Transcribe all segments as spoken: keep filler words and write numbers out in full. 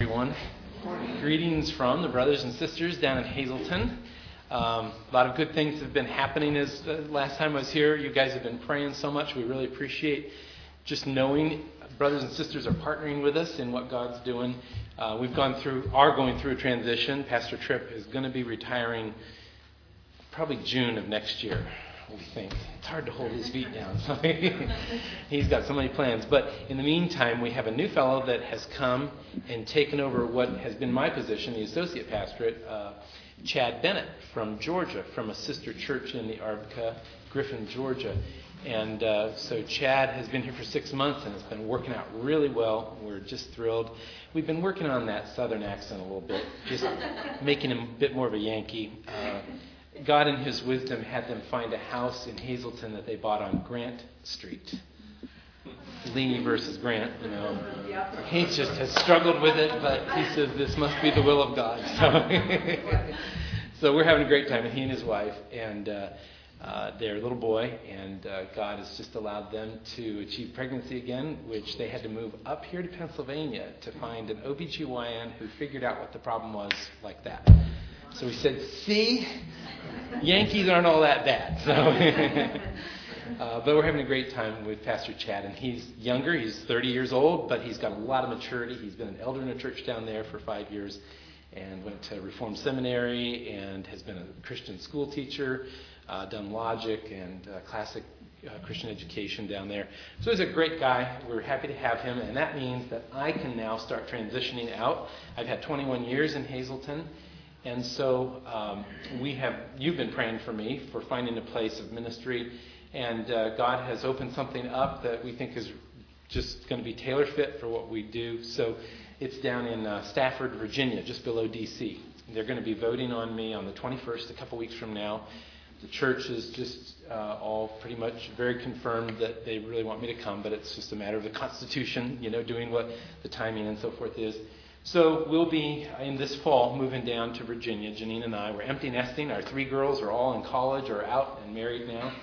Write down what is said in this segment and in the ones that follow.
Everyone, greetings from the brothers and sisters down in Hazleton. Um, a lot of good things have been happening. As uh, last time I was here, you guys have been praying so much. We really appreciate just knowing brothers and sisters are partnering with us in what God's doing. Uh, we've gone through, are going through a transition. Pastor Tripp is going to be retiring probably June of next year. We think it's hard to hold his feet down. So he's got so many plans. But in the meantime, we have a new fellow that has come and taken over what has been my position, the associate pastorate, uh, Chad Bennett from Georgia, from a sister church in the Arbca, Griffin, Georgia. And uh, so Chad has been here for six months and it's been working out really well. We're just thrilled. We've been working on that southern accent a little bit, just making him a bit more of a Yankee. Uh, God in his wisdom had them find a house in Hazleton that they bought on Grant Street. Lee versus Grant, you know. He just has struggled with it, but he says this must be the will of God. So, so we're having a great time, he and his wife, and uh, uh, their little boy, and uh, God has just allowed them to achieve pregnancy again, which they had to move up here to Pennsylvania to find an O B G Y N who figured out what the problem was like that. So we said, see, Yankees aren't all that bad. So, uh, but we're having a great time with Pastor Chad. And he's younger. He's thirty years old, but he's got a lot of maturity. He's been an elder in a church down there for five years and went to Reformed Seminary and has been a Christian school teacher, uh, done logic and uh, classic uh, Christian education down there. So he's a great guy. We're happy to have him. And that means that I can now start transitioning out. I've had twenty-one years in Hazleton. And so um, we have, you've been praying for me for finding a place of ministry, and uh, God has opened something up that we think is just going to be tailor fit for what we do. So it's down in uh, Stafford, Virginia, just below D C. They're going to be voting on me on the twenty-first, a couple weeks from now. The church is just uh, all pretty much very confirmed that they really want me to come, but it's just a matter of the Constitution, you know, doing what the timing and so forth is. So we'll be, in this fall, moving down to Virginia. Janine and I, we're empty nesting. Our three girls are all in college or out and married now.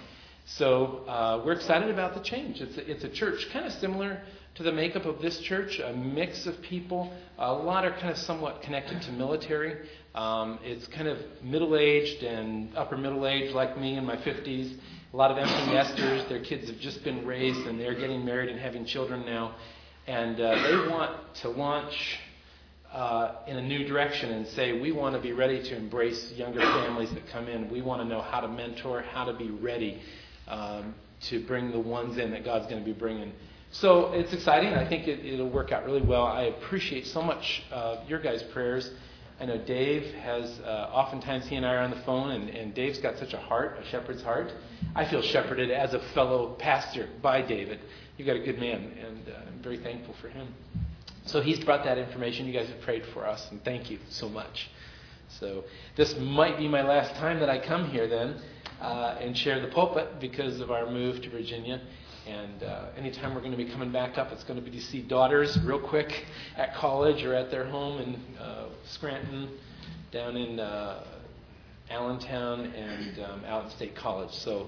So uh, we're excited about the change. It's a, it's a church kind of similar to the makeup of this church, a mix of people. A lot are kind of somewhat connected to military. Um, it's kind of middle-aged and upper middle-aged like me in my fifties. A lot of empty nesters. Their kids have just been raised and they're getting married and having children now. And uh, they want to launch Uh, in a new direction and say, we want to be ready to embrace younger families that come in. We want to know how to mentor, how to be ready um, to bring the ones in that God's going to be bringing. So it's exciting. I think it, it'll work out really well. I appreciate so much uh, your guys' prayers. I know Dave has, uh, oftentimes he and I are on the phone, and, and Dave's got such a heart, a shepherd's heart. I feel shepherded as a fellow pastor by David. You've got a good man, and uh, I'm very thankful for him. So he's brought that information. You guys have prayed for us, and thank you so much. So this might be my last time that I come here then uh, and share the pulpit because of our move to Virginia. And uh, anytime we're going to be coming back up, it's going to be to see daughters real quick at college or at their home in uh, Scranton, down in uh, Allentown, and um, out in State College. So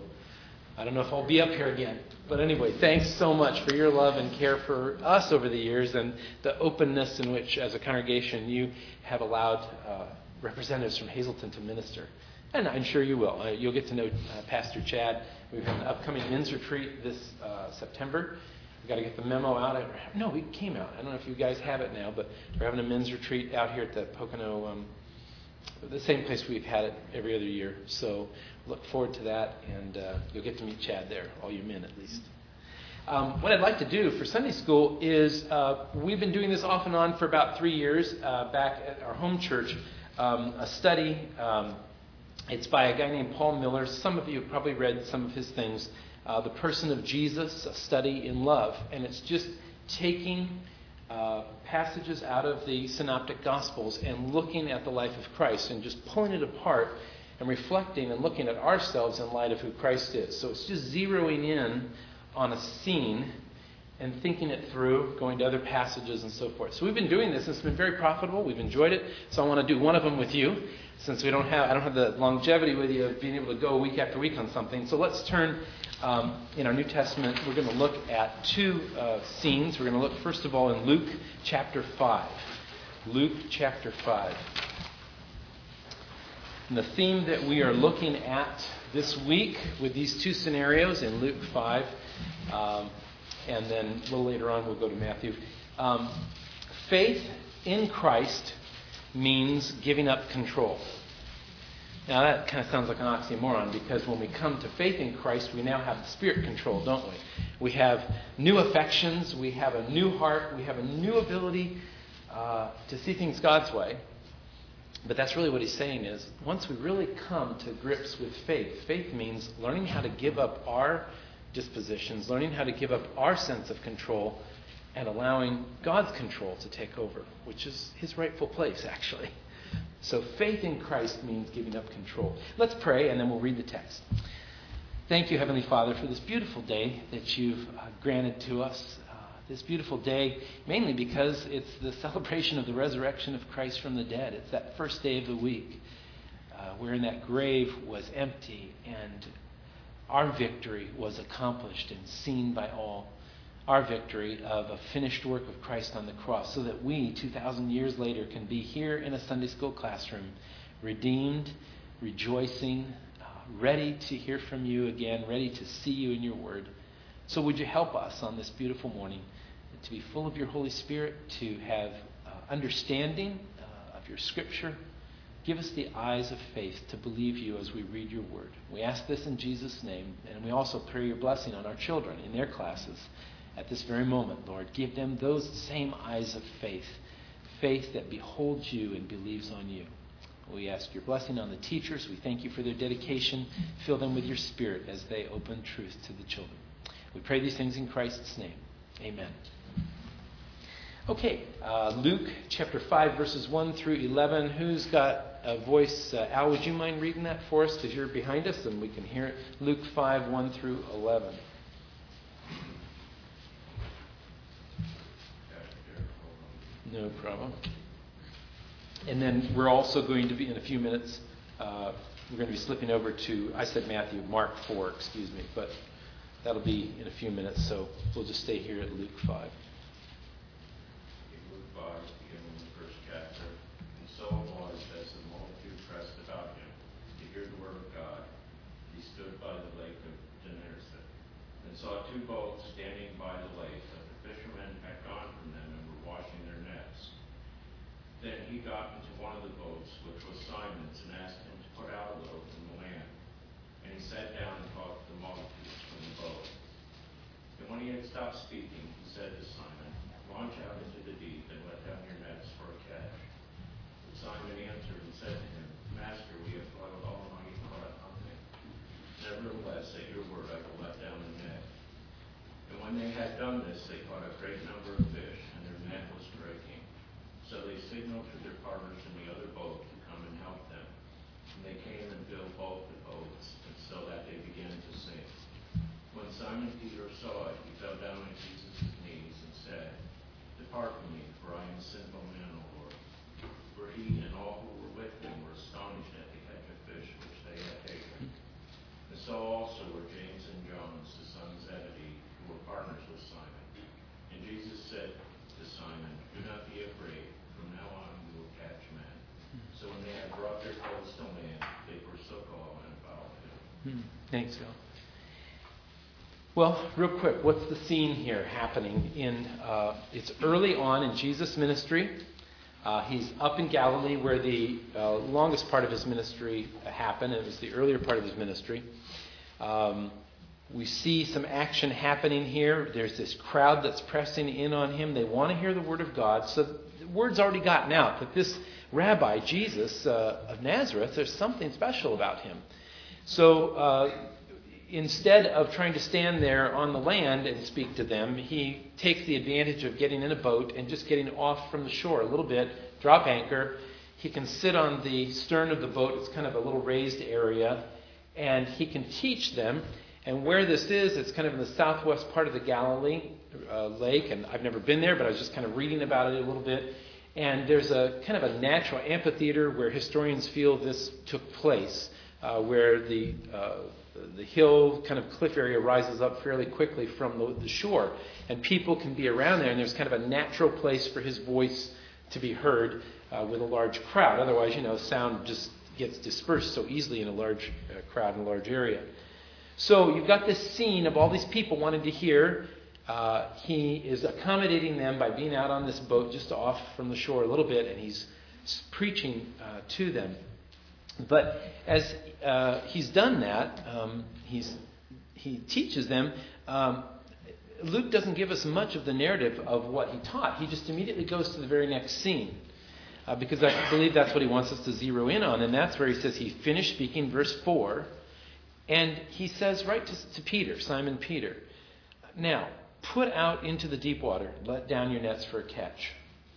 I don't know if I'll be up here again. But anyway, thanks so much for your love and care for us over the years and the openness in which, as a congregation, you have allowed uh, representatives from Hazleton to minister. And I'm sure you will. Uh, you'll get to know uh, Pastor Chad. We've got an upcoming men's retreat this uh, September. We've got to get the memo out. No, it came out. I don't know if you guys have it now, but we're having a men's retreat out here at the Pocono, um, the same place we've had it every other year. So look forward to that, and uh, you'll get to meet Chad there, all you men at least. Um, what I'd like to do for Sunday school is, uh, we've been doing this off and on for about three years uh, back at our home church, um, a study. Um, it's by a guy named Paul Miller. Some of you have probably read some of his things. Uh, the Person of Jesus, a study in love. And it's just taking uh, passages out of the Synoptic Gospels and looking at the life of Christ and just pulling it apart and reflecting and looking at ourselves in light of who Christ is. So it's just zeroing in on a scene and thinking it through, going to other passages and so forth. So we've been doing this, and it's been very profitable. We've enjoyed it. So I want to do one of them with you, since we don't have, I don't have the longevity with you of being able to go week after week on something. So let's turn um, in our New Testament. We're going to look at two uh, scenes. We're going to look first of all in Luke chapter five. Luke chapter five. And the theme that we are looking at this week with these two scenarios in Luke five, um, and then a little later on we'll go to Matthew. Um, faith in Christ means giving up control. Now that kind of sounds like an oxymoron, because when we come to faith in Christ, we now have Spirit control, don't we? We have new affections, we have a new heart, we have a new ability uh, to see things God's way. But that's really what he's saying is, once we really come to grips with faith, faith means learning how to give up our dispositions, learning how to give up our sense of control, and allowing God's control to take over, which is his rightful place, actually. So faith in Christ means giving up control. Let's pray, and then we'll read the text. Thank you, Heavenly Father, for this beautiful day that you've uh, granted to us. Uh, this beautiful day, mainly because it's the celebration of the resurrection of Christ from the dead. It's that first day of the week, uh, wherein that grave was empty and our victory was accomplished and seen by all. Our victory of a finished work of Christ on the cross, so that we, two thousand years later, can be here in a Sunday school classroom, redeemed, rejoicing, uh, ready to hear from you again, ready to see you in your word. So would you help us on this beautiful morning to be full of your Holy Spirit, to have uh, understanding uh, of your scripture. Give us the eyes of faith to believe you as we read your word. We ask this in Jesus' name, and we also pray your blessing on our children in their classes. At this very moment, Lord, give them those same eyes of faith, faith that beholds you and believes on you. We ask your blessing on the teachers. We thank you for their dedication. Fill them with your Spirit as they open truth to the children. We pray these things in Christ's name. Amen. Okay, uh, Luke chapter five, verses one through eleven. Who's got a voice? Uh, Al, would you mind reading that for us? Because you're behind us and we can hear it. Luke five, one through eleven. No problem. And then we're also going to be, in a few minutes, uh, we're going to be slipping over to, I said Matthew, Mark four, excuse me, but that'll be in a few minutes, so we'll just stay here at Luke five. Luke five, beginning in the first chapter. And so it was, as the multitude pressed about him to hear the word of God, he stood by the lake of Gennesaret, and saw two boats standing by the lake, but the fishermen had gone from them and were washing their nets. Then he got into one of the boats, which was Simon's, and asked him to put out a little from the land. And he sat down and taught the multitudes from the boat. And when he had stopped speaking, he said to Simon, "Launch out into the deep and let down your nets for a catch." But Simon answered and said to him, "Master, we have toiled all night and caught nothing. Nevertheless, at your word I will let down the net." And when they had done this, they caught a great number of fish, and their net was breaking. So they signaled to their partners in the other boat to come and help them. And they came and filled both the boats, and so that they began to sink. When Simon Peter saw it, he fell down at Jesus' knees and said, "Depart from me, for I am a sinful man, O Lord." For he and all who were with him were astonished at the catch of fish which they had taken. And so also were James and John, the sons of Zebedee, who were partners with Simon. And Jesus said to Simon, "Do not be afraid. From now on you will catch men." So when they had brought their clothes to land, they forsook all and followed him. Thanks, Phil. Well, real quick, what's the scene here happening? In uh, it's early on in Jesus' ministry. Uh, he's up in Galilee, where the uh, longest part of his ministry happened. It was the earlier part of his ministry. Um, we see some action happening here. There's this crowd that's pressing in on him. They want to hear the word of God. So the word's already gotten out that this rabbi, Jesus uh, of Nazareth, there's something special about him. So uh, instead of trying to stand there on the land and speak to them, he takes the advantage of getting in a boat and just getting off from the shore a little bit, drop anchor. He can sit on the stern of the boat. It's kind of a little raised area, and he can teach them. And where this is, it's kind of in the southwest part of the Galilee uh, lake, and I've never been there, but I was just kind of reading about it a little bit. And there's a kind of a natural amphitheater where historians feel this took place, uh, where the uh, the hill kind of cliff area rises up fairly quickly from the, the shore, and people can be around there, and there's kind of a natural place for his voice to be heard uh, with a large crowd. Otherwise, you know, sound just gets dispersed so easily in a large uh, crowd in a large area. So you've got this scene of all these people wanting to hear. Uh, he is accommodating them by being out on this boat just off from the shore a little bit, and he's preaching uh, to them. But as uh, he's done that, um, he's he teaches them. Um, Luke doesn't give us much of the narrative of what he taught. He just immediately goes to the very next scene. Uh, because I believe that's what he wants us to zero in on. And that's where he says he finished speaking, verse four. And he says right to, to Peter, Simon Peter, now, put out into the deep water, let down your nets for a catch.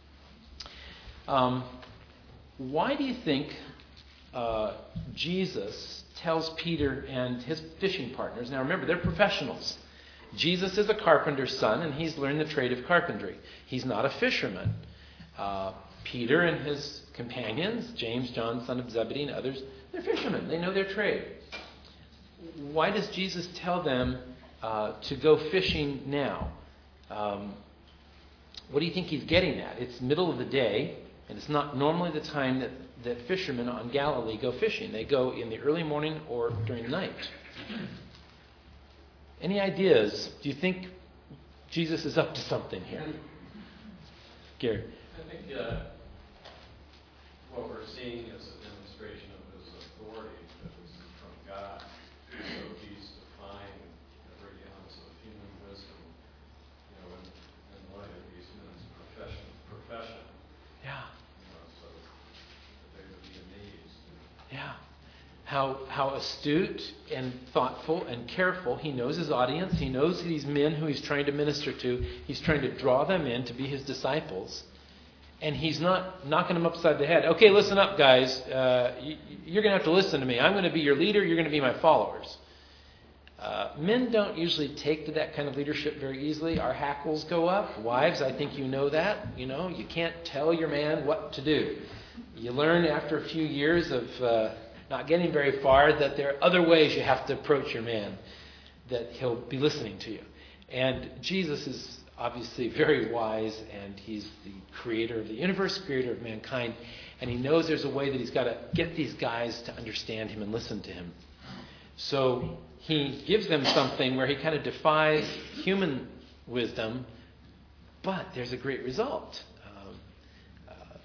Um, why do you think uh, Jesus tells Peter and his fishing partners, now remember, they're professionals. Jesus is a carpenter's son, and he's learned the trade of carpentry. He's not a fisherman. Uh, Peter and his companions, James, John, son of Zebedee, and others, they're fishermen. They know their trade. Why does Jesus tell them uh, to go fishing now? Um, what do you think he's getting at? It's middle of the day, and it's not normally the time that, that fishermen on Galilee go fishing. They go in the early morning or during the night. Any ideas? Do you think Jesus is up to something here? Gary? I think uh, what we're seeing is a demonstration of his authority that is from God. So he's defying every ounce of human wisdom, you know, in, in light of these men's profession. profession. Yeah. You know, so that they would be amazed. Yeah. How how astute and thoughtful and careful. He knows his audience. He knows these men who he's trying to minister to. He's trying to draw them in to be his disciples. And he's not knocking them upside the head. Okay, listen up, guys. Uh, you, you're going to have to listen to me. I'm going to be your leader. You're going to be my followers. Uh, men don't usually take to that kind of leadership very easily. Our hackles go up. Wives, I think you know that. You know, you can't tell your man what to do. You learn after a few years of uh, not getting very far that there are other ways you have to approach your man, that he'll be listening to you. And Jesus is obviously very wise, and he's the creator of the universe, creator of mankind, and he knows there's a way that he's got to get these guys to understand him and listen to him. So he gives them something where he kind of defies human wisdom, but there's a great result. Um, uh,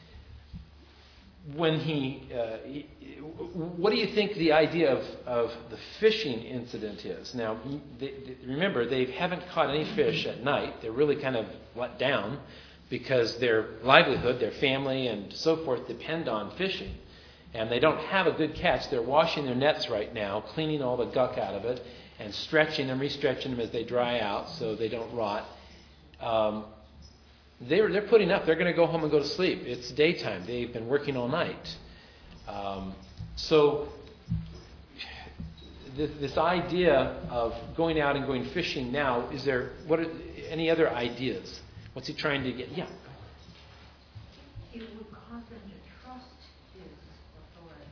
when he, uh, he, what do you think the idea of, of the fishing incident is? Now, they, they, remember, they haven't caught any fish at night. They're really kind of let down because their livelihood, their family, and so forth depend on fishing. And they don't have a good catch. They're washing their nets right now, cleaning all the guck out of it, and stretching them, restretching them as they dry out so they don't rot. Um, they're, they're putting up. They're going to go home and go to sleep. It's daytime. They've been working all night. Um, so this, this idea of going out and going fishing now, is there what are any other ideas? What's he trying to get? Yeah. It would cause them to trust his authority,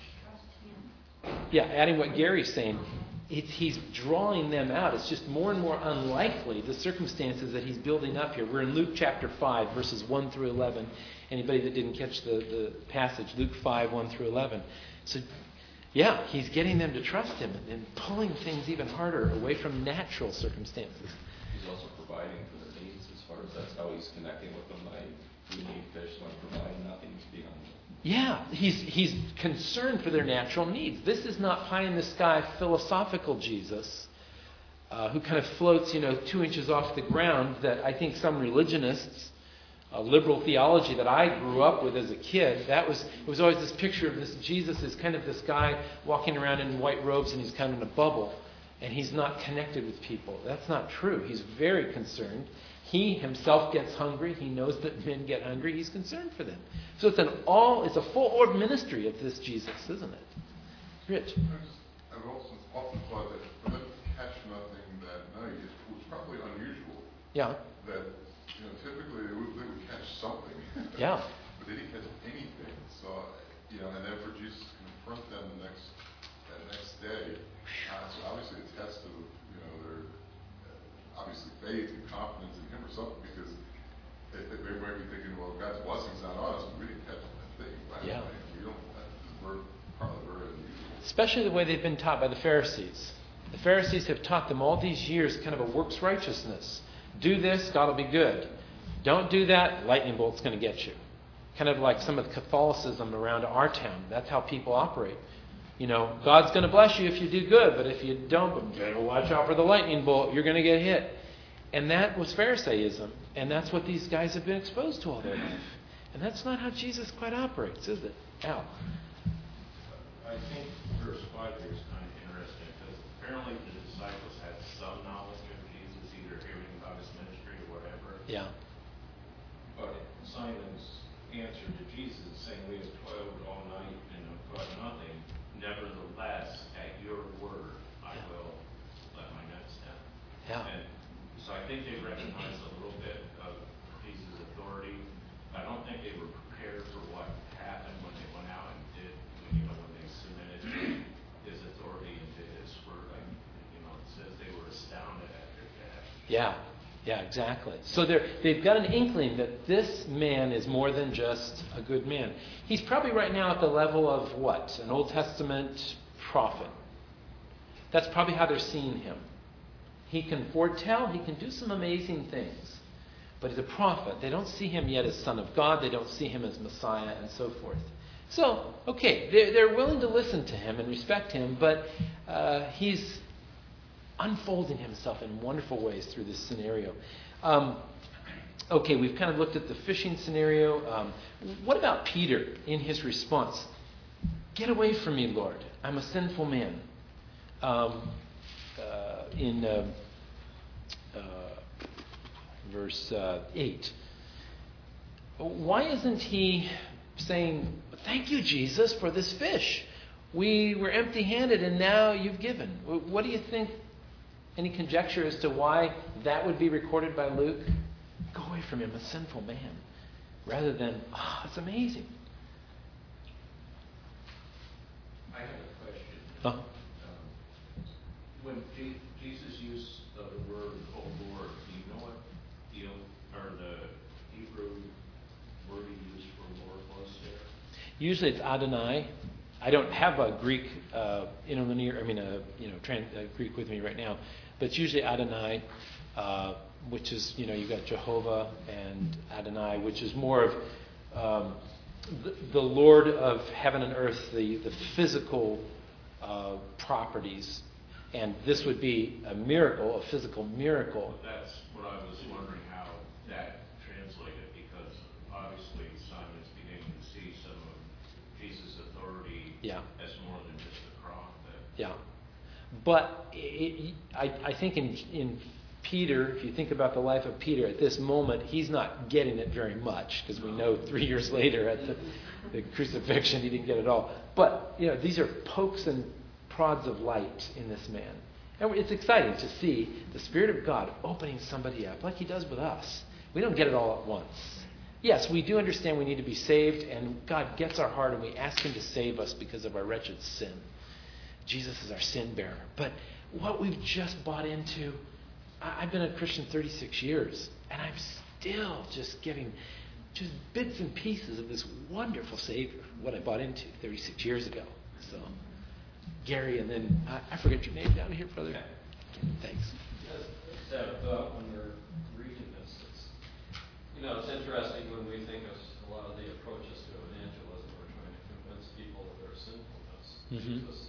trust him. Yeah, adding what Gary's saying, it's, he's drawing them out. It's just more and more unlikely, the circumstances that he's building up here. We're in Luke chapter five, verses one through eleven. Anybody that didn't catch the, the passage, Luke five, one through eleven. So, yeah, he's getting them to trust him and pulling things even harder away from natural circumstances. He's also providing for their needs as far as that's how he's connecting with them. Like, we need fish, so I'm providing nothing's beyond them. Yeah, he's he's concerned for their natural needs. This is not pie-in-the-sky philosophical Jesus uh, who kind of floats, you know, two inches off the ground that I think some religionists, uh, liberal theology that I grew up with as a kid, that was it was always this picture of this Jesus is kind of this guy walking around in white robes and he's kind of in a bubble and he's not connected with people. That's not true. He's very concerned. He himself gets hungry. He knows that men get hungry. He's concerned for them. So it's an all, it's a full orb ministry of this Jesus, isn't it? Rich. I've also often thought that for them to catch nothing that night is, was probably unusual. Yeah. That, you know, typically they would, they would catch something. Yeah. But they didn't catch anything. So, you know, and then for Jesus to confront them the next, that next day, uh, so obviously a test of, you know, their uh, obviously faith and confidence in him or something, because they, they they might be thinking, well, God's blessing's not on us, but we didn't catch that thing. Why- Yeah. why- We don't, we're probably very unusual. Especially the way they've been taught by the Pharisees. The Pharisees have taught them all these years kind of a works righteousness. Do this, God will be good. Don't do that, lightning bolt's going to get you. Kind of like some of the Catholicism around our town. That's how people operate. You know, God's going to bless you if you do good, but if you don't, better watch out for the lightning bolt. You're going to get hit. And that was Pharisaism. And that's what these guys have been exposed to all their life. And that's not how Jesus quite operates, is it? Al? I think verse five here is kind of interesting because apparently the disciples had some knowledge of Jesus, either hearing about his ministry or whatever. Yeah. But Simon's answer to Jesus is saying, we have toiled all night and have caught nothing. Nevertheless, at your word, I will let my nets down. Yeah. And so I think they recognize a little bit of Jesus' authority. I don't think they were prepared for what happened when they went out and did, you know, when they submitted to his authority and did his word. Like, you know, it says they were astounded at their death. Yeah. Yeah, exactly. So they're, they've got an inkling that this man is more than just a good man. He's probably right now at the level of what? An Old Testament prophet. That's probably how they're seeing him. He can foretell, he can do some amazing things. But he's a prophet. They don't see him yet as Son of God. They don't see him as Messiah and so forth. So, okay, they're, they're willing to listen to him and respect him, but uh, he's unfolding himself in wonderful ways through this scenario. Um, okay, we've kind of looked at the fishing scenario. Um, what about Peter in his response? Get away from me, Lord. I'm a sinful man. Um, uh, in uh, uh, verse uh, eight. Why isn't he saying, thank you, Jesus, for this fish? We were empty-handed and now you've given. What do you think? Any conjecture as to why that would be recorded by Luke? Go away from him, a sinful man. Rather than, oh, it's amazing. I have a question. Huh? Um, when Je- Jesus used of the word, "Oh Lord," do you know what the or the Hebrew word he used for Lord was there? Usually it's Adonai. I don't have a Greek uh, interlinear, I mean, a you know, trans, uh, Greek with me right now, but it's usually Adonai, uh, which is, you know, you've got Jehovah and Adonai, which is more of um, the, the Lord of heaven and earth, the, the physical uh, properties. And this would be a miracle, a physical miracle. That's what I was wondering how that translated, because obviously Simon's beginning to see some of Jesus' authority Yeah. as more than just a prophet. Yeah. But it, I, I think in, in Peter, if you think about the life of Peter at this moment, he's not getting it very much, because we know three years later at the, the crucifixion he didn't get it all. But, you know, these are pokes and prods of light in this man. And it's exciting to see the Spirit of God opening somebody up like he does with us. We don't get it all at once. Yes, we do understand we need to be saved, and God gets our heart, and we ask him to save us because of our wretched sin. Jesus is our sin bearer. But what we've just bought into, I've been a Christian thirty-six years, and I'm still just getting just bits and pieces of this wonderful Savior, what I bought into thirty-six years ago. So, Gary, and then, I, I forget your name down here, brother. Thanks. Just had a thought when we're reading this. It's, you know, it's interesting when we think of a lot of the approaches to evangelism, we're trying to convince people of their sinfulness. Mhm. Jesus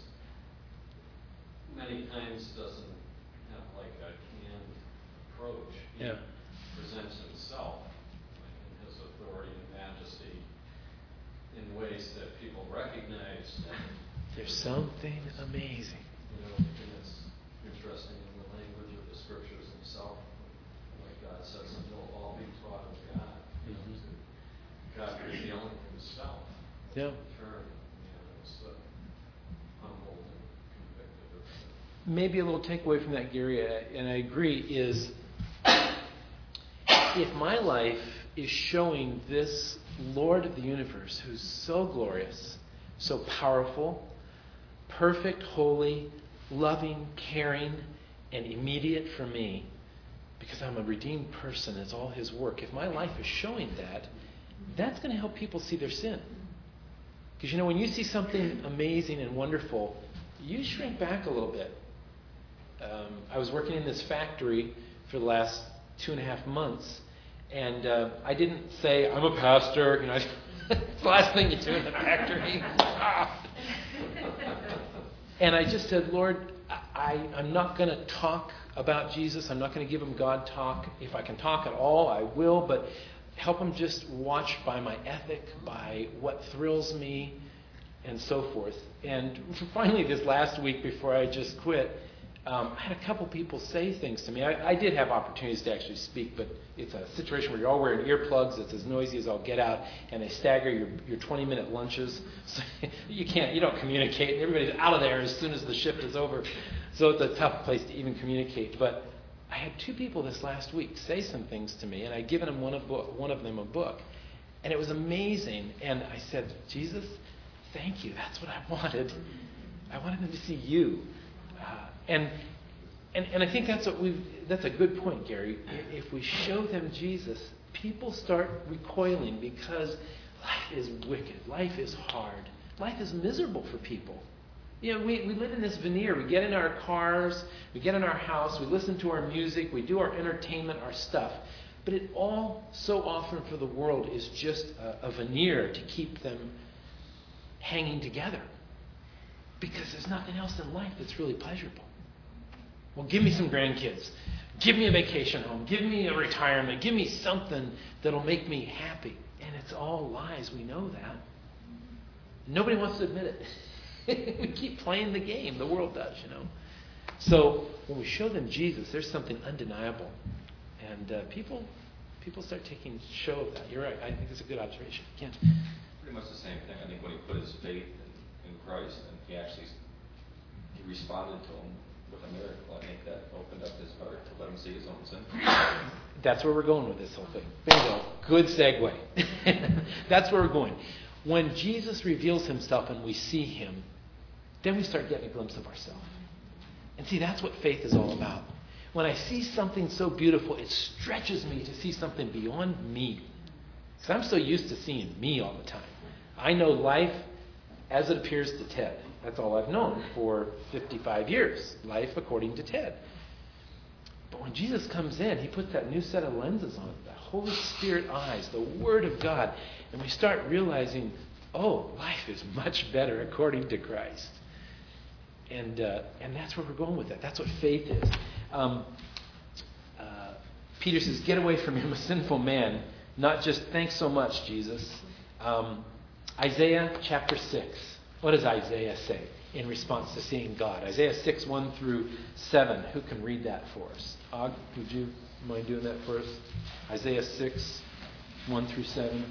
many times doesn't have like a canned approach. He Yeah. presents himself like in his authority and majesty in ways that people recognize. There's something amazing. You know, and it's interesting in the language of the scriptures himself, like God says, and you'll all be taught of God. You know, Mhm. to God revealing himself. Yeah. In turn, you know, it's uh, humbled and convicted of sin. Maybe a little takeaway from that, Gary, and I agree, is if my life is showing this Lord of the universe who's so glorious, so powerful, perfect, holy, loving, caring, and immediate for me, because I'm a redeemed person. It's all His work. If my life is showing that, that's going to help people see their sin. Because, you know, when you see something amazing and wonderful, you shrink back a little bit. Um, I was working in this factory for the last two and a half months, and uh, I didn't say, I'm a pastor. You know, it's the last thing you do in the factory. And I just said, Lord, I, I'm not going to talk about Jesus. I'm not going to give Him God talk. If I can talk at all, I will, but help Him just watch by my ethic, by what thrills me, and so forth. And finally, this last week before I just quit, um, I had a couple people say things to me. I, I did have opportunities to actually speak, but it's a situation where you're all wearing earplugs. It's as noisy as all get out, and they stagger your your twenty-minute lunches. So you can't, you don't communicate. Everybody's out of there as soon as the shift is over. So it's a tough place to even communicate. But I had two people this last week say some things to me, and I'd given them one of book, one of them a book, and it was amazing. And I said, Jesus, thank you. That's what I wanted. I wanted them to see you. Uh, and, and and I think that's what we that's a good point, Gary. If we show them Jesus, people start recoiling because life is wicked. Life is hard. Life is miserable for people. You know, we, we live in this veneer. We get in our cars, we get in our house, we listen to our music, we do our entertainment, our stuff. But it all so often for the world is just a, a veneer to keep them hanging together. Because there's nothing else in life that's really pleasurable. Well, give me some grandkids. Give me a vacation home. Give me a retirement. Give me something that'll make me happy. And it's all lies. We know that. Nobody wants to admit it. We keep playing the game. The world does, you know. So when we show them Jesus, there's something undeniable. And uh, people people start taking show of that. You're right. I think it's a good observation. Kent? Pretty much the same thing. I think when he put his faith in, in Christ, and he actually he responded to him with a miracle. I think that opened up his heart to let him see his own sin. That's where we're going with this whole thing. Bingo. Good segue. That's where we're going. When Jesus reveals Himself and we see Him, then we start getting a glimpse of ourselves. And see, that's what faith is all about. When I see something so beautiful, it stretches me to see something beyond me. Because I'm so used to seeing me all the time. I know life as it appears to Ted. That's all I've known for fifty-five years. Life according to Ted. But when Jesus comes in, He puts that new set of lenses on, the Holy Spirit eyes, the Word of God, and we start realizing, oh, life is much better according to Christ. And uh, and that's where we're going with it. That's what faith is. Um, uh, Peter says, get away from me, I'm a sinful man. Not just, thanks so much, Jesus. Um, Isaiah chapter six. What does Isaiah say in response to seeing God? Isaiah six, one through seven. Who can read that for us? Og, would you mind doing that for us? Isaiah six, one through seven.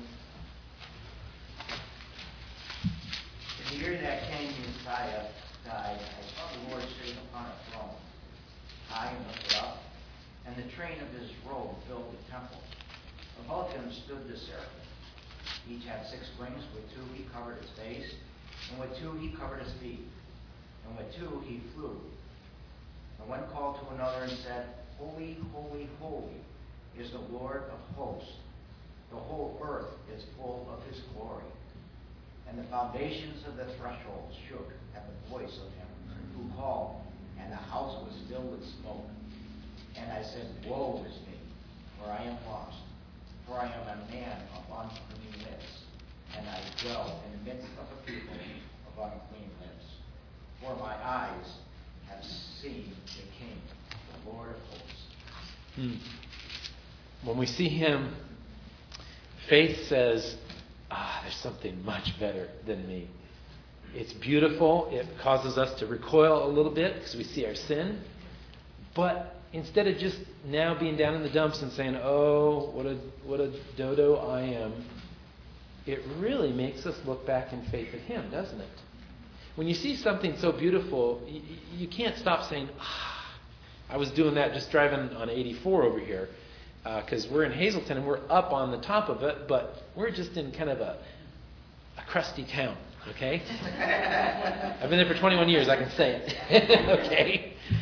In the year that King Uzziah died, I saw the Lord sitting upon a throne, high and lifted up, and the train of His robe filled the temple. Above Him stood the seraphim. Each had six wings. With two He covered His face, and with two He covered His feet, and with two He flew. And one called to another and said, Holy, holy, holy is the Lord of hosts. The whole earth is full of His glory. And the foundations of the threshold shook at the voice of Him who called, and the house was filled with smoke. And I said, Woe is me, for I am lost, for I am a man of unclean lips, and I dwell in the midst of a people of unclean lips. For my eyes have seen the King, the Lord of hosts. Hmm. When we see Him, faith says, ah, there's something much better than me. It's beautiful. It causes us to recoil a little bit because we see our sin. But instead of just now being down in the dumps and saying, oh, what a what a dodo I am, it really makes us look back in faith at Him, doesn't it? When you see something so beautiful, you, you can't stop saying, ah, I was doing that just driving on eighty-four over here because uh, we're in Hazleton and we're up on the top of it, but we're just in kind of a, a crusty town, okay? I've been there for twenty-one years, I can say it, okay?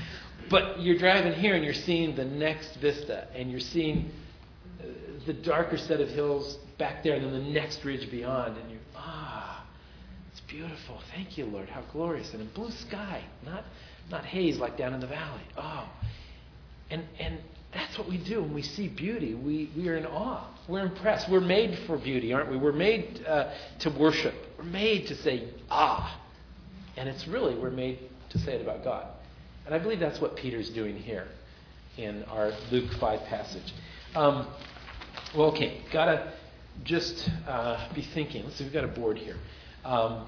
But you're driving here and you're seeing the next vista, and you're seeing uh, the darker set of hills back there, and then the next ridge beyond, and you ah, it's beautiful. Thank you, Lord. How glorious. And a blue sky, not not haze like down in the valley. Oh, and and that's what we do when we see beauty. We we are in awe. We're impressed. We're made for beauty, aren't we? We're made uh, to worship. We're made to say ah, and it's really we're made to say it about God. And I believe that's what Peter's doing here in our Luke five passage. Um, well, okay, gotta just uh, be thinking. Let's see, we've got a board here. Um,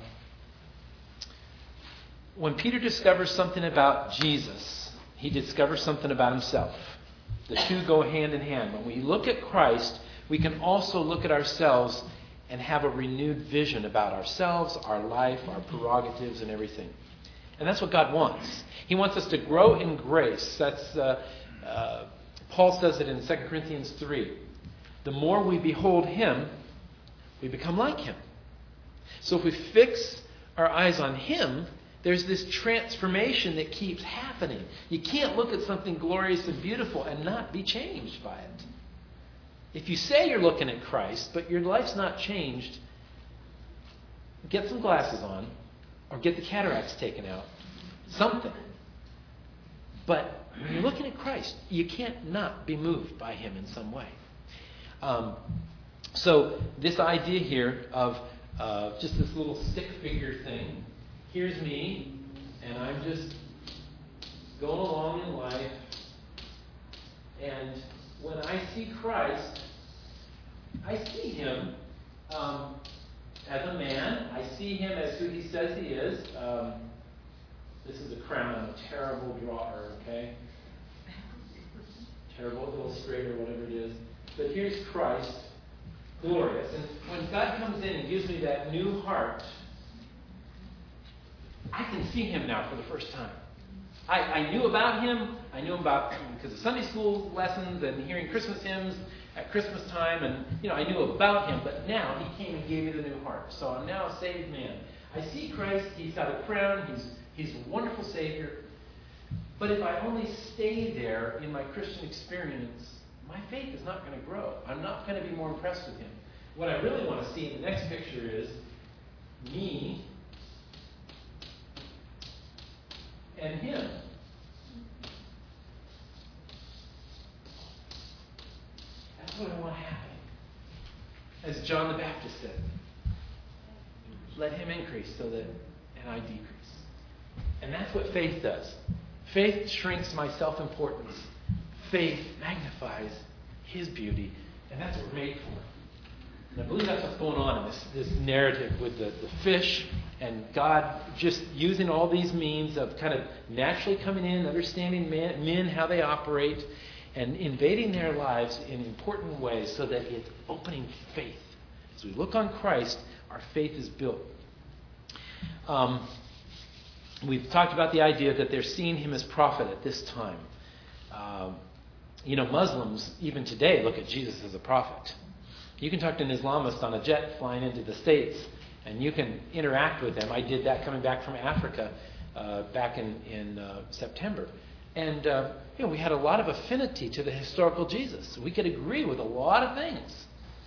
when Peter discovers something about Jesus, he discovers something about himself. The two go hand in hand. When we look at Christ, we can also look at ourselves and have a renewed vision about ourselves, our life, our prerogatives, and everything. And that's what God wants. He wants us to grow in grace. That's uh, uh, Paul says it in Second Corinthians three. The more we behold Him, we become like Him. So if we fix our eyes on Him, there's this transformation that keeps happening. You can't look at something glorious and beautiful and not be changed by it. If you say you're looking at Christ, but your life's not changed, get some glasses on or get the cataracts taken out. Something. But when you're looking at Christ, you can't not be moved by Him in some way. Um, so this idea here of uh, just this little stick figure thing, here's me, and I'm just going along in life, and when I see Christ, I see Him um, as a man. I see Him as who He says He is. Um, this is a crown. I'm a terrible drawer, okay? Terrible illustrator, whatever it is. But here's Christ, glorious. And when God comes in and gives me that new heart, I can see Him now for the first time. I, I knew about Him. I knew about because of Sunday school lessons and hearing Christmas hymns at Christmas time, and you know I knew about Him. But now He came and gave me the new heart. So I'm now a saved man. I see Christ. He's got a crown. He's He's a wonderful Savior. But if I only stay there in my Christian experience, my faith is not going to grow. I'm not going to be more impressed with Him. What I really want to see in the next picture is me and Him. That's what I want to happen. As John the Baptist said, let Him increase so that and I decrease. And that's what faith does. Faith shrinks my self-importance. Faith magnifies His beauty. And that's what we're made for. And I believe that's what's going on in this, this narrative with the, the fish and God just using all these means of kind of naturally coming in, understanding man, men, how they operate, and invading their lives in important ways so that it's opening faith. As we look on Christ, our faith is built. Um, we've talked about the idea that they're seeing Him as prophet at this time. Um, you know, Muslims, even today, look at Jesus as a prophet. You can talk to an Islamist on a jet flying into the States, and you can interact with them. I did that coming back from Africa uh, back in, in uh, September. And, uh, you know, we had a lot of affinity to the historical Jesus. We could agree with a lot of things.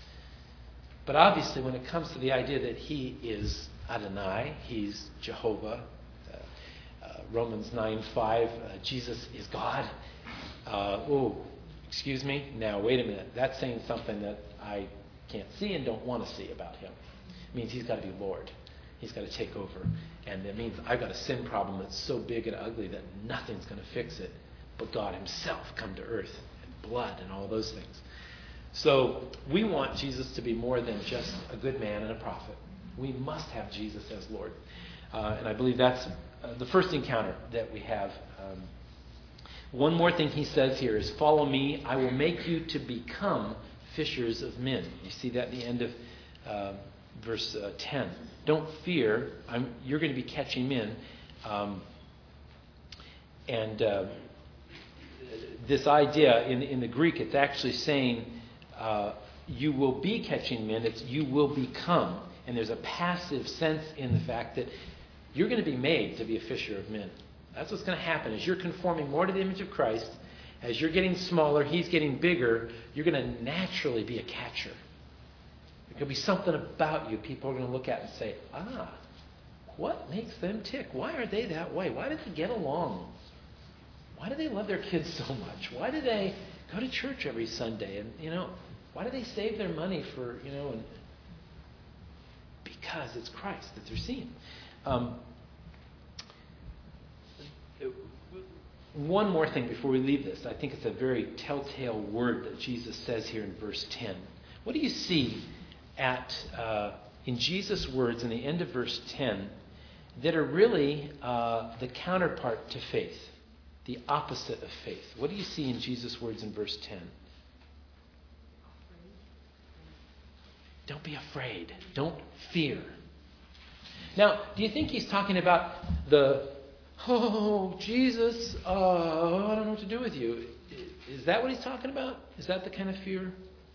But obviously, when it comes to the idea that He is Adonai, He's Jehovah, uh, uh, Romans nine five, uh, Jesus is God. Uh, oh, excuse me. Now, wait a minute. That's saying something that I can't see and don't want to see about Him. It means He's got to be Lord. He's got to take over. And it means I've got a sin problem that's so big and ugly that nothing's going to fix it but God Himself come to earth and blood and all those things. So we want Jesus to be more than just a good man and a prophet. We must have Jesus as Lord. Uh, and I believe that's uh, the first encounter that we have. Um, one more thing He says here is, follow me, I will make you to become fishers of men. You see that at the end of uh, verse uh, ten. Don't fear, I'm, you're going to be catching men. Um, and uh, this idea, in, in the Greek, it's actually saying, uh, you will be catching men. It's you will become. And there's a passive sense in the fact that you're going to be made to be a fisher of men. That's what's going to happen. As you're conforming more to the image of Christ, as you're getting smaller, he's getting bigger, you're going to naturally be a catcher. There could be something about you people are going to look at and say, ah, what makes them tick? Why are they that way? Why do they get along? Why do they love their kids so much? Why do they go to church every Sunday? And, you know, why do they save their money for, you know, and because it's Christ that they're seeing. Um, one more thing before we leave this. I think it's a very telltale word that Jesus says here in verse ten. What do you see at uh, in Jesus' words in the end of verse ten that are really uh, the counterpart to faith, the opposite of faith? What do you see in Jesus' words in verse ten? Don't be afraid. Don't fear. Now, do you think he's talking about the, oh, Jesus, uh, I don't know what to do with you? Is that what he's talking about? Is that the kind of fear?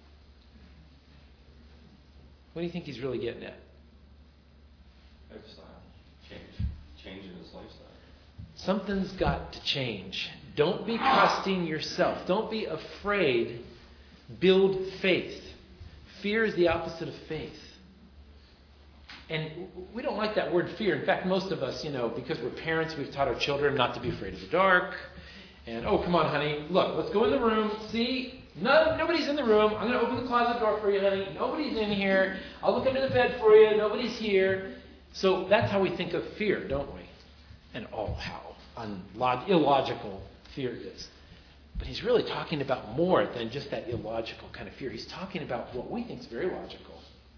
What do you think he's really getting at? Lifestyle. Change. Change in his lifestyle. Something's got to change. Don't be trusting yourself. Don't be afraid. Build faith. Fear is the opposite of faith. And we don't like that word fear. In fact, most of us, you know, because we're parents, we've taught our children not to be afraid of the dark. And, oh, come on, honey. Look, let's go in the room. See? No, nobody's in the room. I'm going to open the closet door for you, honey. Nobody's in here. I'll look under the bed for you. Nobody's here. So that's how we think of fear, don't we? And oh, how unlog- illogical fear is. But he's really talking about more than just that illogical kind of fear. He's talking about what we think is very logical.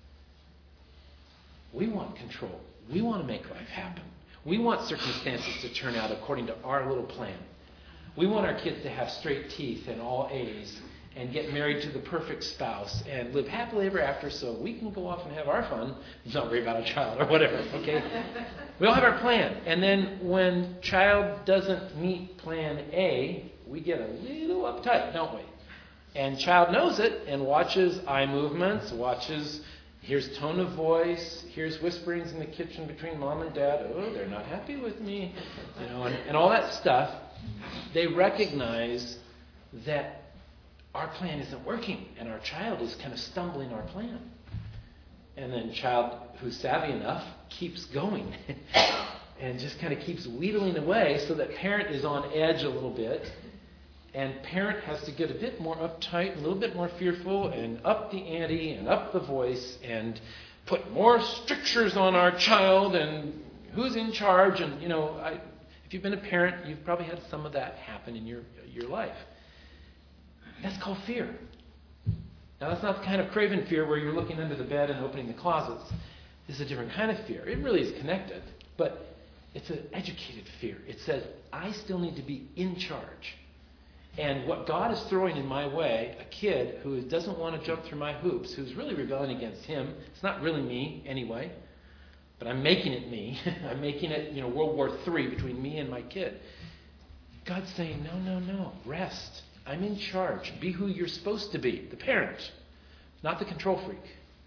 We want control. We want to make life happen. We want circumstances to turn out according to our little plan. We want our kids to have straight teeth and all A's and get married to the perfect spouse and live happily ever after so we can go off and have our fun. Don't worry about a child or whatever, okay? We all have our plan. And then when child doesn't meet plan A, we get a little uptight, don't we? And child knows it and watches eye movements, watches, here's tone of voice, here's whisperings in the kitchen between mom and dad. Oh, they're not happy with me, you know, and, and all that stuff. They recognize that our plan isn't working and our child is kind of stumbling our plan. And then child who's savvy enough keeps going and just kind of keeps wheedling away so that parent is on edge a little bit. And parent has to get a bit more uptight, a little bit more fearful, and up the ante and up the voice and put more strictures on our child and who's in charge. And, you know, I, if you've been a parent, you've probably had some of that happen in your your life. That's called fear. Now, that's not the kind of craven fear where you're looking under the bed and opening the closets. This is a different kind of fear. It really is connected, but it's an educated fear. It says, I still need to be in charge. And what God is throwing in my way, a kid who doesn't want to jump through my hoops, who's really rebelling against him, it's not really me anyway, but I'm making it me. I'm making it, you know, World War Three between me and my kid. God's saying, no, no, no, rest. I'm in charge. Be who you're supposed to be, the parent, not the control freak.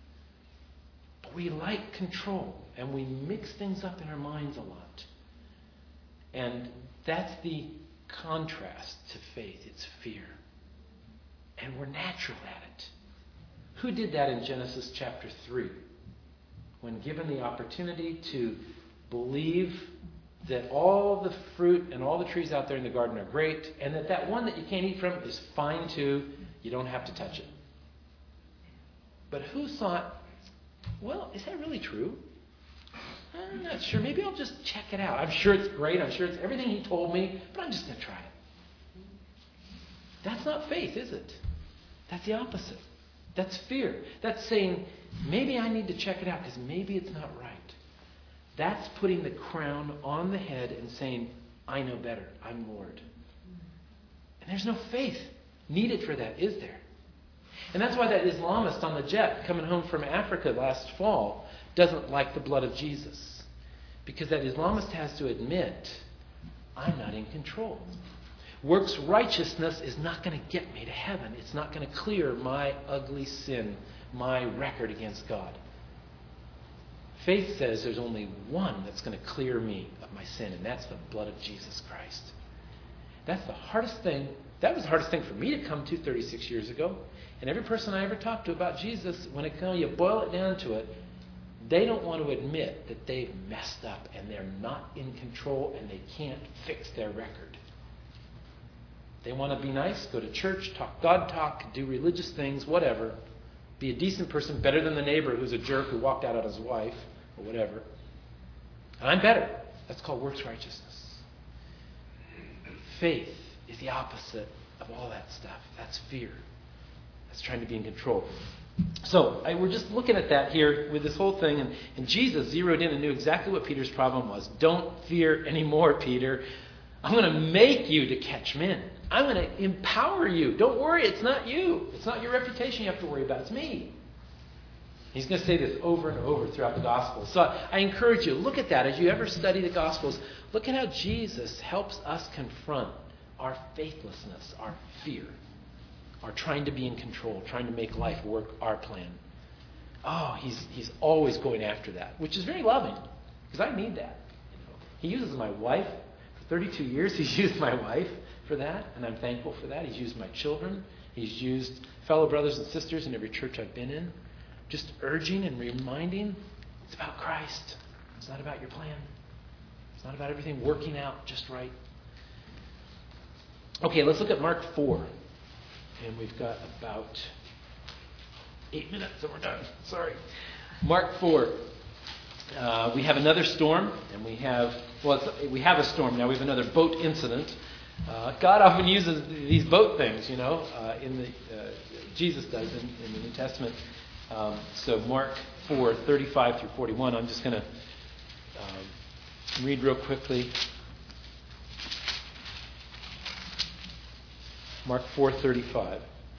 But we like control, and we mix things up in our minds a lot. And that's the contrast to faith. It's fear. And we're natural at it. Who did that in Genesis chapter three? When given the opportunity to believe that all the fruit and all the trees out there in the garden are great, and that that one that you can't eat from is fine too, you don't have to touch it. But who thought, well, is that really true? I'm not sure. Maybe I'll just check it out. I'm sure it's great. I'm sure it's everything he told me, but I'm just going to try it. That's not faith, is it? That's the opposite. That's fear. That's saying, maybe I need to check it out because maybe it's not right. That's putting the crown on the head and saying, I know better. I'm Lord. And there's no faith needed for that, is there? And that's why that Islamist on the jet coming home from Africa last fall doesn't like the blood of Jesus. Because that Islamist has to admit, I'm not in control. Works righteousness is not going to get me to heaven. It's not going to clear my ugly sin, my record against God. Faith says there's only one that's going to clear me of my sin, and that's the blood of Jesus Christ. That's the hardest thing. That was the hardest thing for me to come to thirty-six years ago. And every person I ever talked to about Jesus, when it comes, you boil it down to it, they don't want to admit that they've messed up and they're not in control and they can't fix their record. They want to be nice, go to church, talk God talk, do religious things, whatever. Be a decent person, better than the neighbor who's a jerk who walked out on his wife or whatever. And I'm better. That's called works righteousness. Faith is the opposite of all that stuff. That's fear. That's trying to be in control. So I, we're just looking at that here with this whole thing. And, and Jesus zeroed in and knew exactly what Peter's problem was. Don't fear anymore, Peter. I'm going to make you to catch men. I'm going to empower you. Don't worry, it's not you. It's not your reputation you have to worry about. It's me. He's going to say this over and over throughout the Gospels. So I, I encourage you, look at that. As you ever study the Gospels, look at how Jesus helps us confront our faithlessness, our fear, our trying to be in control, trying to make life work our plan. Oh, he's he's always going after that, which is very loving, because I need that. You know, he uses my wife. For thirty-two years, he's used my wife for that, and I'm thankful for that. He's used my children. He's used fellow brothers and sisters in every church I've been in. Just urging and reminding, it's about Christ. It's not about your plan. It's not about everything working out just right. Okay, let's look at Mark four. And we've got about eight minutes and we're done. Sorry. Mark four. Uh, we have another storm, and we have, well, it's, we have a storm now. We have another boat incident. Uh, God often uses these boat things, you know, uh, in the uh, Jesus does in, in the New Testament. Um, so Mark four, thirty-five through forty-one. I'm just going to uh, read real quickly. Mark four thirty-five.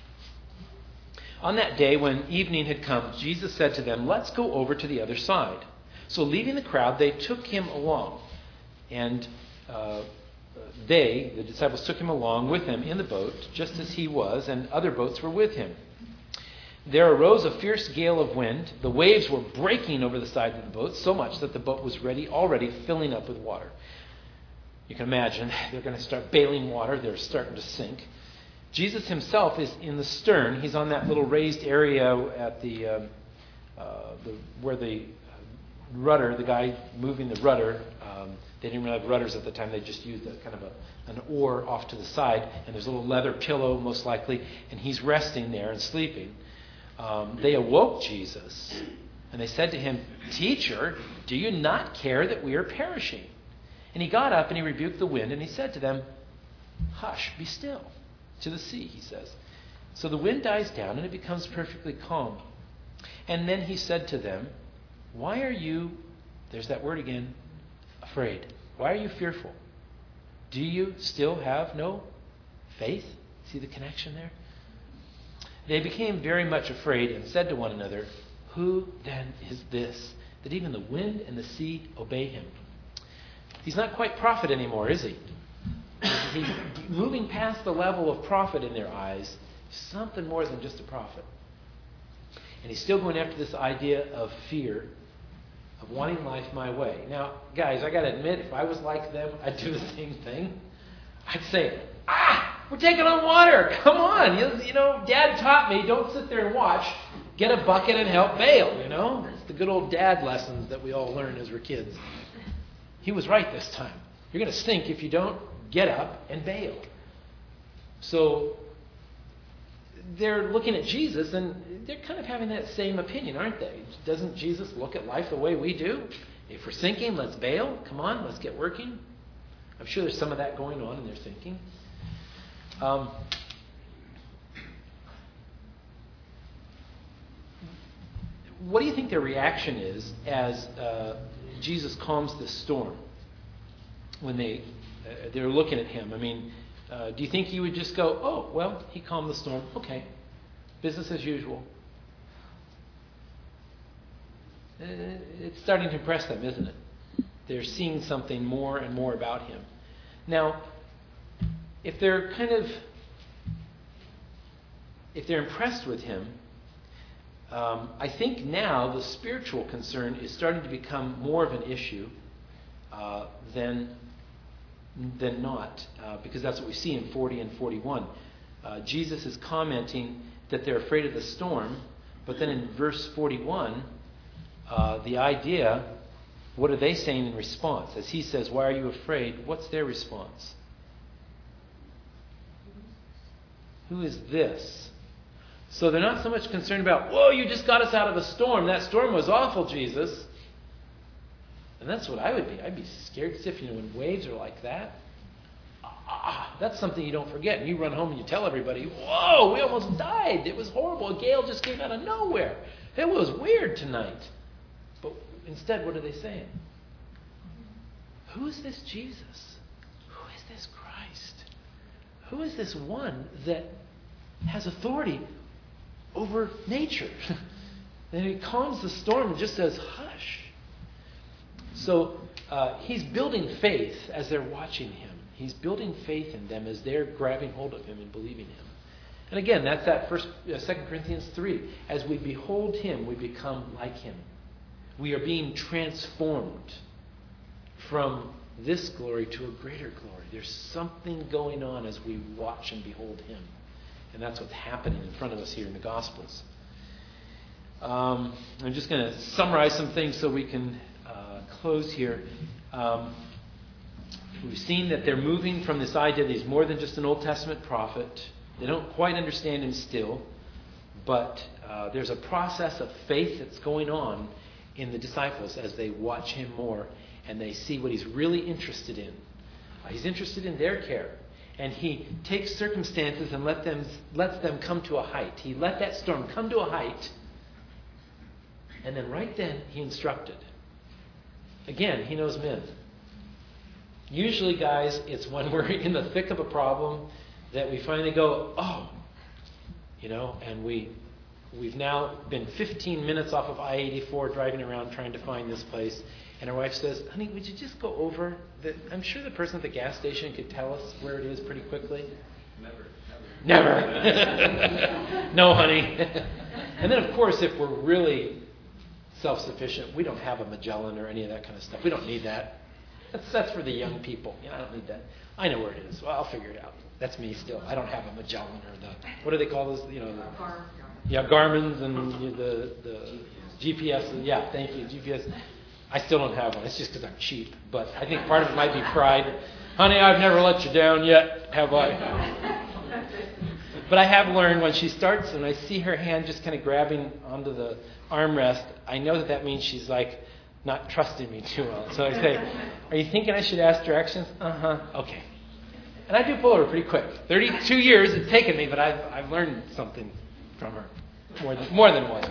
On that day when evening had come, Jesus said to them, "Let's go over to the other side." So leaving the crowd, they took him along. And uh, they, the disciples, took him along with them in the boat, just as he was, and other boats were with him. There arose a fierce gale of wind. The waves were breaking over the side of the boat, so much that the boat was ready, already filling up with water. You can imagine, they're going to start bailing water. They're starting to sink. Jesus himself is in the stern. He's on that little raised area at the, um, uh, the where the rudder, the guy moving the rudder, um, they didn't really have rudders at the time. They just used a kind of a, an oar off to the side, and there's a little leather pillow most likely, and he's resting there and sleeping. Um, they awoke Jesus, and they said to him, "Teacher, do you not care that we are perishing?" And he got up and he rebuked the wind, and he said to them, "Hush, be still." To the sea, he says. So the wind dies down and it becomes perfectly calm. And then he said to them, "Why are you," there's that word again, "afraid? Why are you fearful? Do you still have no faith?" See the connection there? They became very much afraid and said to one another, "Who then is this, that even the wind and the sea obey him?" He's not quite prophet anymore, is he? He's moving past the level of prophet in their eyes, something more than just a prophet. And he's still going after this idea of fear, of wanting life my way. Now, guys, I got to admit, if I was like them, I'd do the same thing. I'd say, ah, we're taking on water. Come on. You, you know, Dad taught me, don't sit there and watch. Get a bucket and help bail, you know. It's the good old dad lessons that we all learned as we're kids. He was right this time. You're going to sink if you don't get up and bail. So they're looking at Jesus, and they're kind of having that same opinion, aren't they? Doesn't Jesus look at life the way we do? If we're sinking, let's bail. Come on, let's get working. I'm sure there's some of that going on in their thinking. Um, what do you think their reaction is as uh, Jesus calms the storm when they uh, they're looking at him? I mean, uh, do you think you would just go, "Oh, well, he calmed the storm. Okay, business as usual"? Uh, it's starting to impress them, isn't it? They're seeing something more and more about him. Now, if they're kind of, if they're impressed with him, Um, I think now the spiritual concern is starting to become more of an issue uh, than, than not, uh, because that's what we see in forty and forty-one. Uh, Jesus is commenting that they're afraid of the storm, but then in verse forty-one, uh, the idea, what are they saying in response? As he says, "Why are you afraid?" What's their response? Who is this? So they're not so much concerned about, "Whoa, you just got us out of a storm. That storm was awful, Jesus." And that's what I would be. I'd be scared stiff, you know, when waves are like that. Ah, that's something you don't forget. And you run home and you tell everybody, "Whoa, we almost died. It was horrible. A gale just came out of nowhere. It was weird tonight." But instead, what are they saying? Who is this Jesus? Who is this Christ? Who is this one that has authority over nature? And he calms the storm and just says, "Hush." So uh, he's building faith as they're watching him. He's building faith in them as they're grabbing hold of him and believing him. And again, that's that first, uh, Second Corinthians three. As we behold him, we become like him. We are being transformed from this glory to a greater glory. There's something going on as we watch and behold him. And that's what's happening in front of us here in the Gospels. Um, I'm just going to summarize some things so we can uh, close here. Um, we've seen that they're moving from this idea that he's more than just an Old Testament prophet. They don't quite understand him still, but uh, there's a process of faith that's going on in the disciples as they watch him more and they see what he's really interested in. Uh, he's interested in their care. And he takes circumstances and let them, lets them come to a height. He let that storm come to a height. And then right then, he instructed. Again, he knows men. Usually, guys, it's when we're in the thick of a problem that we finally go, "Oh," you know, and we, we've now been fifteen minutes off of I eighty-four driving around trying to find this place. And our wife says, "Honey, would you just go over? The, I'm sure the person at the gas station could tell us where it is pretty quickly." Never. Never. Never. No, honey. And then, of course, if we're really self-sufficient, we don't have a Magellan or any of that kind of stuff. We don't need that. That's, that's for the young people. You know, I don't need that. I know where it is. Well, I'll figure it out. That's me still. I don't have a Magellan or the, what do they call those? You know, the, yeah, Garmin's and the, the G P S. Yeah, thank you, G P S. I still don't have one. It's just because I'm cheap. But I think part of it might be pride. Honey, I've never let you down yet, have I? But I have learned when she starts and I see her hand just kind of grabbing onto the armrest, I know that that means she's like not trusting me too well. So I say, "Are you thinking I should ask directions?" "Uh-huh. Okay." And I do pull her pretty quick. thirty-two years it's taken me, but I've, I've learned something from her. More than, more than one.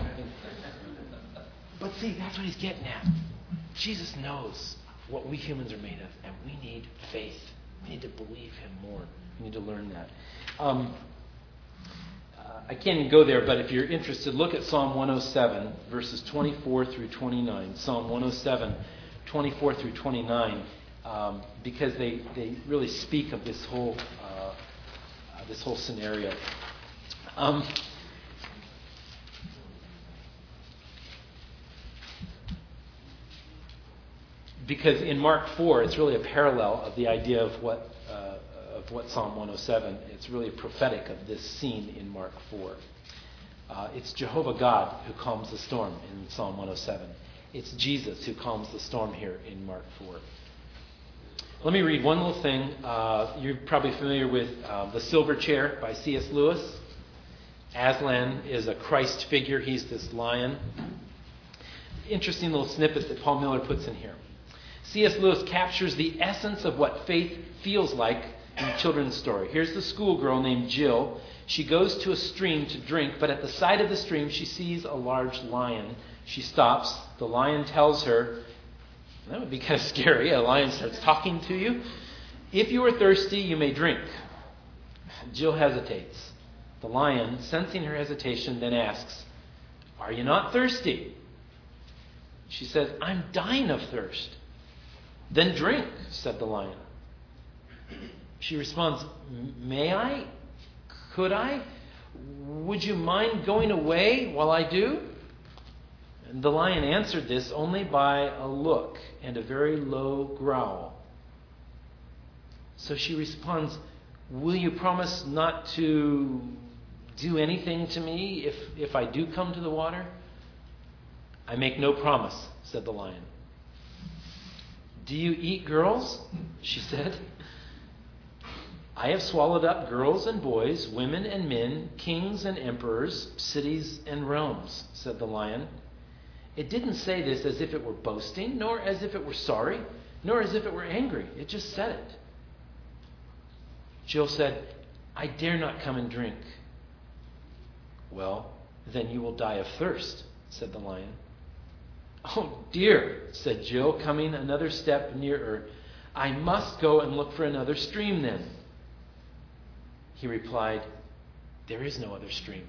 But see, that's what he's getting at. Jesus knows what we humans are made of, and we need faith. We need to believe him more. We need to learn that. Um, uh, I can't even go there, but if you're interested, look at Psalm one oh seven, verses twenty-four through twenty-nine. Psalm one oh seven, twenty-four through twenty-nine, um, because they, they really speak of this whole uh, uh, this whole scenario. Um, Because in Mark four, it's really a parallel of the idea of what uh, of what Psalm one oh seven. It's really prophetic of this scene in Mark four. Uh, it's Jehovah God who calms the storm in Psalm one oh seven. It's Jesus who calms the storm here in Mark four. Let me read one little thing. Uh, you're probably familiar with uh, The Silver Chair by C S Lewis. Aslan is a Christ figure. He's this lion. Interesting little snippets that Paul Miller puts in here. C S Lewis captures the essence of what faith feels like in a children's story. Here's the schoolgirl named Jill. She goes to a stream to drink, but at the side of the stream she sees a large lion. She stops. The lion tells her, that would be kind of scary. A lion starts talking to you. "If you are thirsty, you may drink." Jill hesitates. The lion, sensing her hesitation, then asks, "Are you not thirsty?" She says, "I'm dying of thirst." "Then drink," said the lion. She responds, "May I? Could I? Would you mind going away while I do? And the lion answered this only by a look and a very low growl. So she responds, will you promise not to do anything to me if, if I do come to the water? I make no promise, said the lion. Do you eat girls? She said. I have swallowed up girls and boys, women and men, kings and emperors, cities and realms, said the lion. It didn't say this as if it were boasting, nor as if it were sorry, nor as if it were angry. It just said it. Jill said, I dare not come and drink. Well, then you will die of thirst, said the lion. Oh dear, said Jill, coming another step nearer. I must go and look for another stream then. He replied, there is no other stream.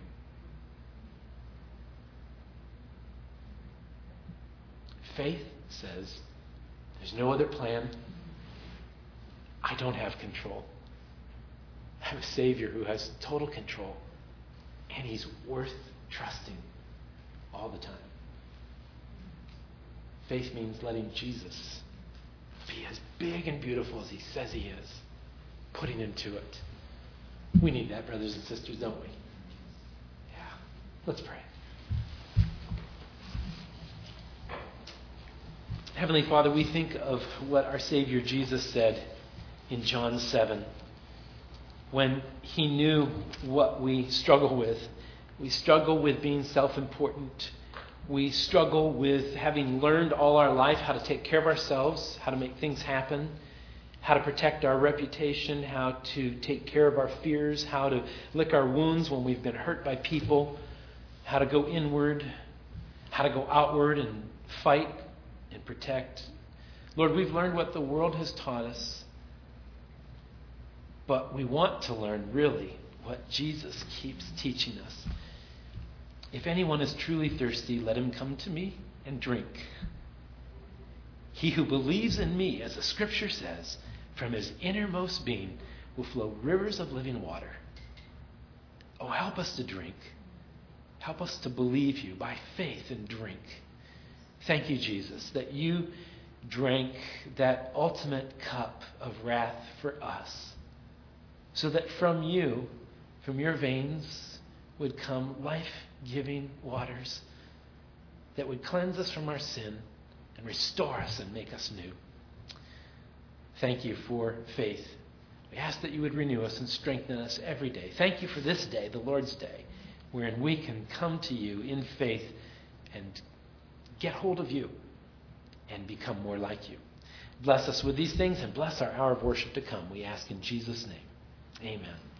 Faith says, there's no other plan. I don't have control. I have a Savior who has total control, and He's worth trusting all the time. Faith means letting Jesus be as big and beautiful as He says He is, putting Him to it. We need that, brothers and sisters, don't we? Yeah. Let's pray. Heavenly Father, we think of what our Savior Jesus said in John seven. When He knew what we struggle with. We struggle with being self-important. We struggle with having learned all our life how to take care of ourselves, how to make things happen, how to protect our reputation, how to take care of our fears, how to lick our wounds when we've been hurt by people, how to go inward, how to go outward and fight and protect. Lord, we've learned what the world has taught us, but we want to learn really what Jesus keeps teaching us. If anyone is truly thirsty, let him come to me and drink. He who believes in me, as the Scripture says, from his innermost being will flow rivers of living water. Oh, help us to drink. Help us to believe you by faith and drink. Thank you, Jesus, that you drank that ultimate cup of wrath for us, so that from you, from your veins, would come life-giving waters that would cleanse us from our sin and restore us and make us new. Thank you for faith. We ask that you would renew us and strengthen us every day. Thank you for this day, the Lord's Day, wherein we can come to you in faith and get hold of you and become more like you. Bless us with these things and bless our hour of worship to come. We ask in Jesus' name. Amen.